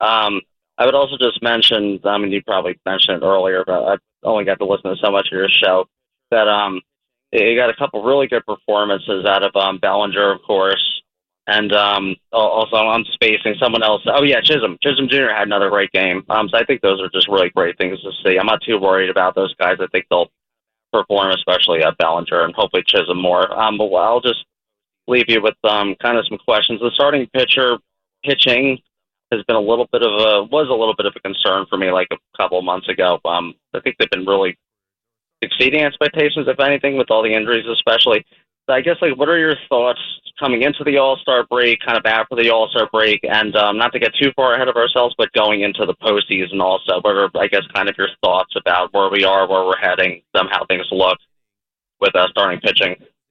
I would also just mention, you probably mentioned it earlier, but I only got to listen to so much of your show, that you got a couple really good performances out of Bellinger, of course, and also I'm spacing someone else. Oh, yeah, Chisholm. Chisholm Jr. had another great game. So I think those are just really great things to see. I'm not too worried about those guys. I think they'll perform, especially Bellinger and hopefully Chisholm more. But I'll just leave you with kind of some questions. The starting pitcher pitching has been was a little bit of a concern for me a couple of months ago. I think they've been really exceeding expectations, if anything, with all the injuries especially. So I guess what are your thoughts coming into the All-Star break, kind of after the All-Star break, and not to get too far ahead of ourselves, but going into the postseason also? What are, I guess, kind of your thoughts about where we are, where we're heading, how things look with starting pitching?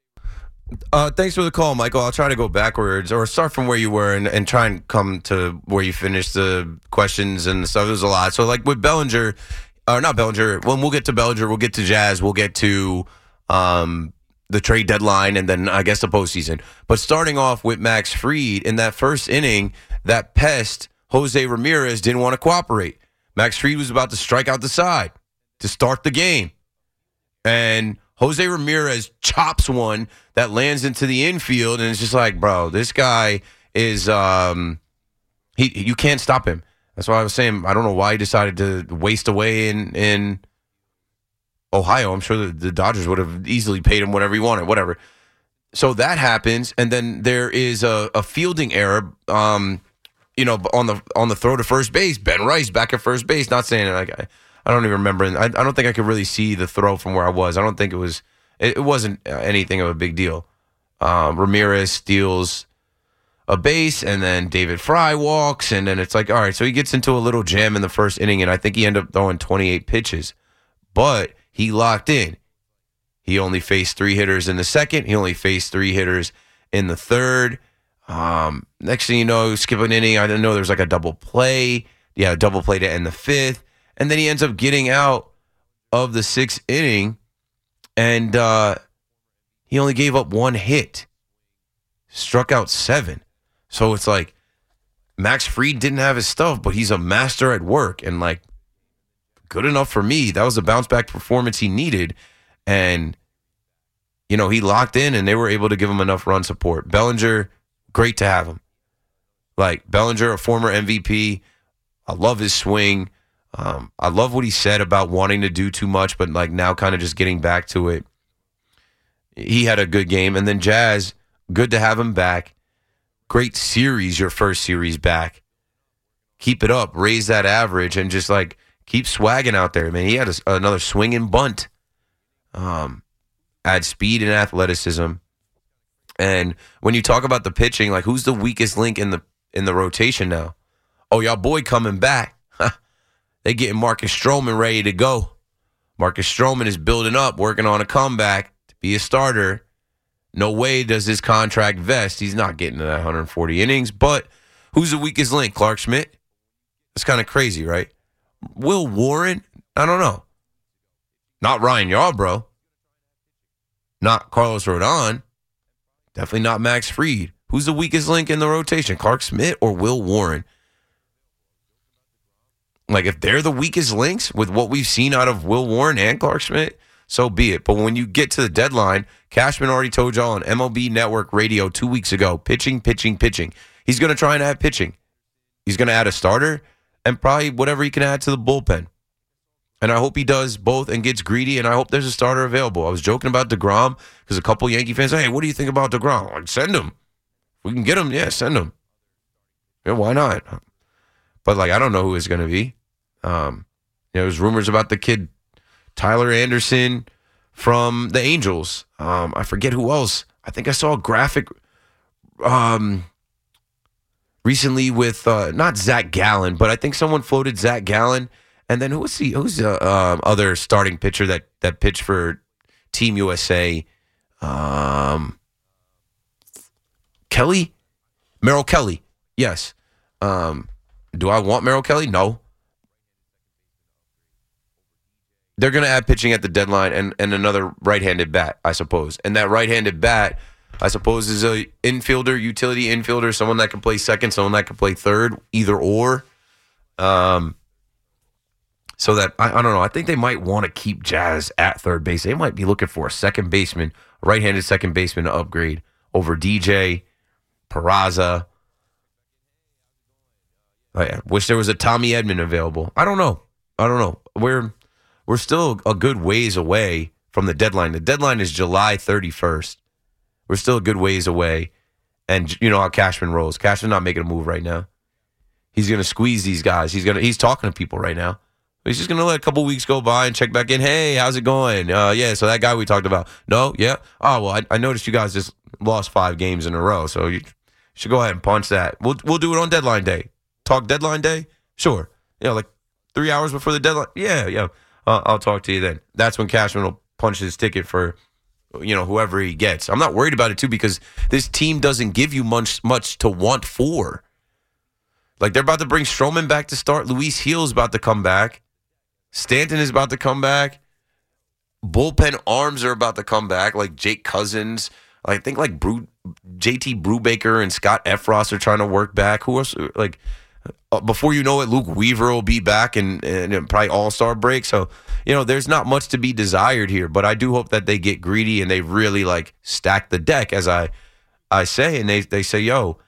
Thanks for the call, Michael. I'll try to go backwards or start from where you were and try and come to where you finished the questions and stuff. There's a lot. So with Bellinger, or not Bellinger, when we'll get to Bellinger, we'll get to Jazz, we'll get to the trade deadline, and then I guess the postseason. But starting off with Max Fried, in that first inning, that pest, Jose Ramirez, didn't want to cooperate. Max Fried was about to strike out the side to start the game. And Jose Ramirez chops one that lands into the infield, and it's just bro, this guy is you can't stop him. That's why I was saying I don't know why he decided to waste away in Ohio. I'm sure the Dodgers would have easily paid him whatever he wanted, whatever. So that happens, and then there is a fielding error. On the throw to first base, Ben Rice back at first base. Not saying it I don't even remember. I don't think I could really see the throw from where I was. I don't think it wasn't anything of a big deal. Ramirez steals a base, and then David Fry walks, and then it's all right. So he gets into a little jam in the first inning, and I think he ended up throwing 28 pitches. But he locked in. He only faced 3 hitters in the second. He only faced 3 hitters in the third. Next thing you know, skip an inning. I didn't know there was a double play. Yeah, a double play to end the 5th. And then he ends up getting out of the 6th inning, and he only gave up 1 hit. Struck out 7. So it's Max Fried didn't have his stuff, but he's a master at work, and good enough for me. That was a bounce back performance he needed. And, he locked in, and they were able to give him enough run support. Bellinger, great to have him. Bellinger, a former MVP. I love his swing. I love what he said about wanting to do too much, but now kind of just getting back to it. He had a good game. And then Jazz, good to have him back. Great series, your first series back. Keep it up, raise that average, and just keep swagging out there, man. He had another swinging bunt. Add speed and athleticism. And when you talk about the pitching, who's the weakest link in the rotation now? Oh, y'all boy coming back. They getting Marcus Stroman ready to go. Marcus Stroman is building up, working on a comeback to be a starter. No way does his contract vest. He's not getting to that 140 innings. But who's the weakest link? Clark Schmidt? That's kind of crazy, right? Will Warren? I don't know. Not Ryan Yarbrough. Not Carlos Rodon. Definitely not Max Fried. Who's the weakest link in the rotation? Clark Schmidt or Will Warren? Like, if they're the weakest links with what we've seen out of Will Warren and Clark Schmidt, so be it. But when you get to the deadline, Cashman already told y'all on MLB Network Radio 2 weeks ago, pitching. He's going to try and add pitching. He's going to add a starter and probably whatever he can add to the bullpen. And I hope he does both and gets greedy, and I hope there's a starter available. I was joking about DeGrom because a couple Yankee fans say, hey, what do you think about DeGrom? Like, send him. If we can get him, yeah, send him. Yeah, why not? But, like, I don't know who it's going to be. There's rumors about the kid Tyler Anderson from the Angels. I forget who else. I think I saw a graphic recently with not Zach Gallen, but I think someone floated Zach Gallen. And then who's the other starting pitcher that pitched for Team USA? Kelly? Merrill Kelly. Yes. Do I want Merrill Kelly? No. They're going to add pitching at the deadline and another right-handed bat, I suppose. And that right-handed bat, I suppose, is a infielder, utility infielder, someone that can play second, someone that can play third, either or. So that, I don't know, I think they might want to keep Jazz at third base. They might be looking for a second baseman, right-handed second baseman to upgrade over DJ, Peraza. I wish there was a Tommy Edman available. I don't know. We're still a good ways away from the deadline. The deadline is July 31st. We're still a good ways away. And you know how Cashman rolls. Cashman's not making a move right now. He's going to squeeze these guys. He's talking to people right now. He's just going to let a couple weeks go by and check back in. Hey, how's it going? Yeah, so that guy we talked about. No, yeah. Oh, well, I noticed you guys just lost 5 games in a row, so you should go ahead and punch that. We'll do it on deadline day. Talk deadline day? Sure. Like 3 hours before the deadline? Yeah. I'll talk to you then. That's when Cashman will punch his ticket for, whoever he gets. I'm not worried about it, too, because this team doesn't give you much to want for. Like, they're about to bring Stroman back to start. Luis Gil's about to come back. Stanton is about to come back. Bullpen arms are about to come back, like Jake Cousins. I think, like, JT Brubaker and Scott Effross are trying to work back. Who else? Like, before you know it, Luke Weaver will be back and probably all-star break. So, there's not much to be desired here. But I do hope that they get greedy and they really, stack the deck, as I say. And they say, yo,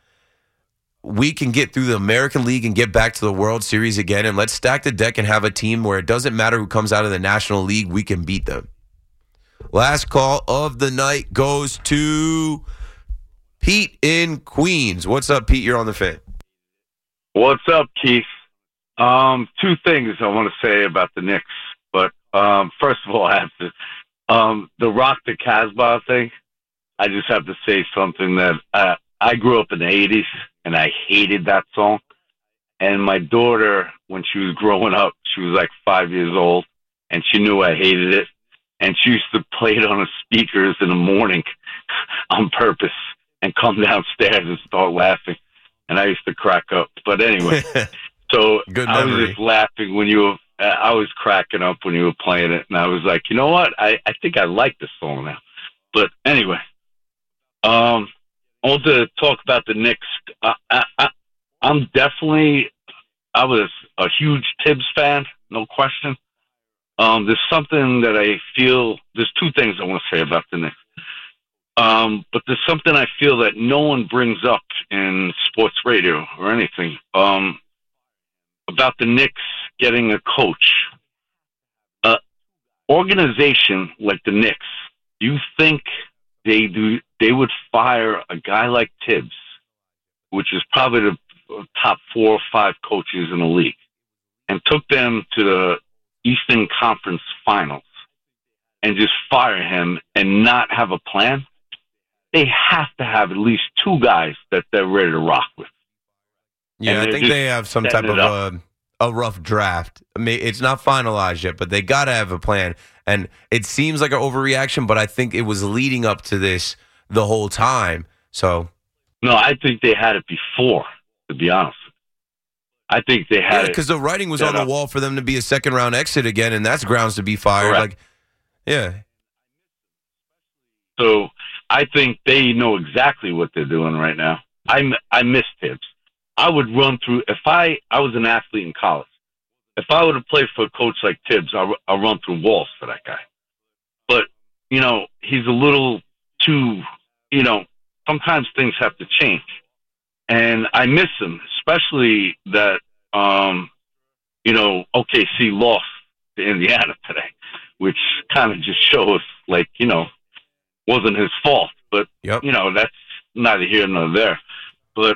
we can get through the American League and get back to the World Series again. And let's stack the deck and have a team where it doesn't matter who comes out of the National League. We can beat them. Last call of the night goes to Pete in Queens. What's up, Pete? You're on the Fan. What's up, Keith? 2 things I want to say about the Knicks. But first of all, I have to the Rock the Casbah thing. I just have to say something that I grew up in the 80s, and I hated that song. And my daughter, when she was growing up, she was like 5 years old, and she knew I hated it. And she used to play it on the speakers in the morning on purpose and come downstairs and start laughing. And I used to crack up. But anyway, so I was just laughing when I was cracking up when you were playing it. And I was like, you know what? I think I like this song now. But anyway, I want to talk about the Knicks. I was a huge Tibbs fan, no question. There's something that I feel, there's 2 things I want to say about the Knicks. But there's something I feel that no one brings up in sports radio or anything, about the Knicks getting a coach. Organization like the Knicks, you think they would fire a guy like Tibbs, which is probably the top 4 or 5 coaches in the league, and took them to the Eastern Conference Finals, and just fire him and not have a plan? They have to have at least 2 guys that they're ready to rock with. Yeah, I think they have some type of a rough draft. I mean, it's not finalized yet, but they got to have a plan. And it seems like an overreaction, but I think it was leading up to this the whole time. So, no, I think they had it before, to be honest. I think they had it. Because the writing was on the wall for them to be a second-round exit again, and that's grounds to be fired. Correct. Yeah. So I think they know exactly what they're doing right now. I miss Tibbs. I would run through, if I was an athlete in college, if I would have played for a coach like Tibbs, I'll run through walls for that guy. But, he's a little too, sometimes things have to change. And I miss him, especially that, OKC lost to Indiana today, which kind of just shows, wasn't his fault. But, that's neither here nor there. But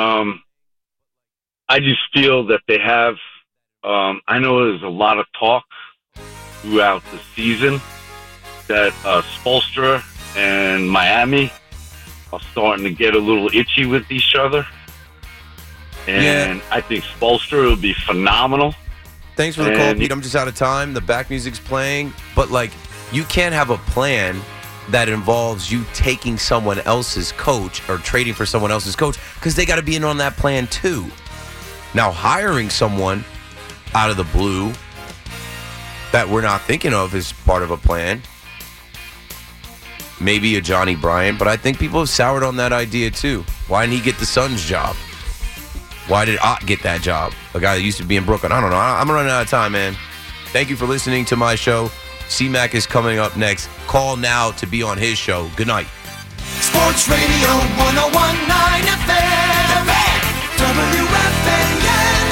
I just feel that they have, I know there's a lot of talk throughout the season that Spoelstra and Miami are starting to get a little itchy with each other. And I think Spoelstra will be phenomenal. Thanks for the call, Pete. I'm just out of time. The back music's playing. But, you can't have a plan that involves you taking someone else's coach or trading for someone else's coach because they got to be in on that plan too. Now, hiring someone out of the blue that we're not thinking of as part of a plan, maybe a Johnny Bryant, but I think people have soured on that idea too. Why didn't he get the Suns job? Why did Ott get that job? A guy that used to be in Brooklyn. I don't know. I'm running out of time, man. Thank you for listening to my show. C-Mac is coming up next. Call now to be on his show. Good night. Sports Radio 101.9 FM. WFAN,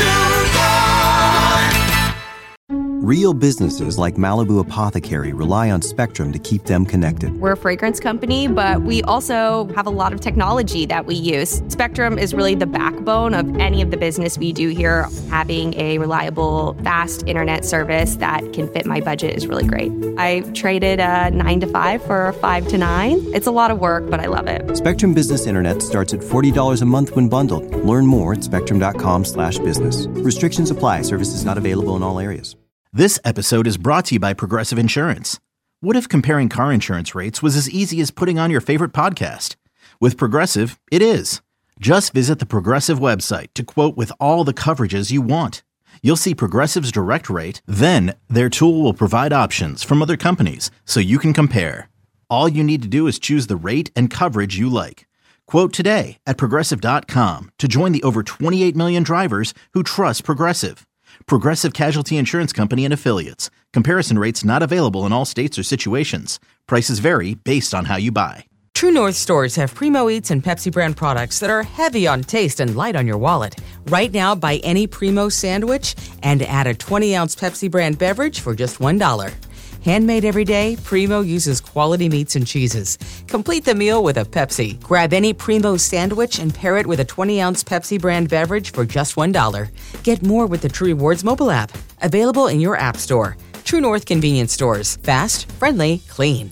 New York. Real businesses like Malibu Apothecary rely on Spectrum to keep them connected. We're a fragrance company, but we also have a lot of technology that we use. Spectrum is really the backbone of any of the business we do here. Having a reliable, fast internet service that can fit my budget is really great. I traded a 9 to 5 for a 5 to 9. It's a lot of work, but I love it. Spectrum Business Internet starts at $40 a month when bundled. Learn more at spectrum.com/business. Restrictions apply. Services not available in all areas. This episode is brought to you by Progressive Insurance. What if comparing car insurance rates was as easy as putting on your favorite podcast? With Progressive, it is. Just visit the Progressive website to quote with all the coverages you want. You'll see Progressive's direct rate, then their tool will provide options from other companies so you can compare. All you need to do is choose the rate and coverage you like. Quote today at Progressive.com to join the over 28 million drivers who trust Progressive. Progressive Casualty Insurance Company and Affiliates. Comparison rates not available in all states or situations. Prices vary based on how you buy. True North stores have Primo Eats and Pepsi brand products that are heavy on taste and light on your wallet. Right now, buy any Primo sandwich and add a 20-ounce Pepsi brand beverage for just $1. Handmade every day, Primo uses quality meats and cheeses. Complete the meal with a Pepsi. Grab any Primo sandwich and pair it with a 20-ounce Pepsi brand beverage for just $1. Get more with the True Rewards mobile app. Available in your app store. True North convenience stores. Fast, friendly, clean.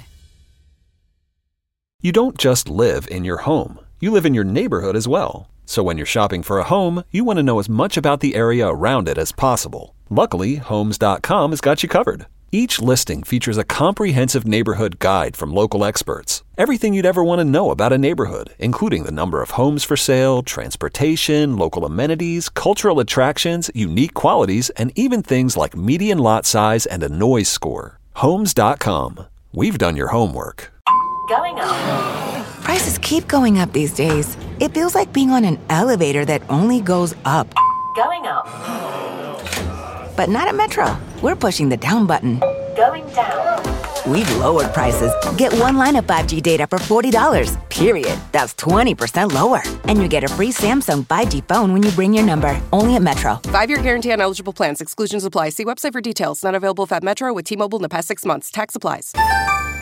You don't just live in your home. You live in your neighborhood as well. So when you're shopping for a home, you want to know as much about the area around it as possible. Luckily, Homes.com has got you covered. Each listing features a comprehensive neighborhood guide from local experts. Everything you'd ever want to know about a neighborhood, including the number of homes for sale, transportation, local amenities, cultural attractions, unique qualities, and even things like median lot size and a noise score. Homes.com. We've done your homework. Going up. Prices keep going up these days. It feels like being on an elevator that only goes up. Going up. But not at Metro. We're pushing the down button. Going down. We've lowered prices. Get one line of 5G data for $40, period. That's 20% lower. And you get a free Samsung 5G phone when you bring your number. Only at Metro. 5-year guarantee on eligible plans. Exclusions apply. See website for details. Not available at Metro with T-Mobile in the past 6 months. Tax applies.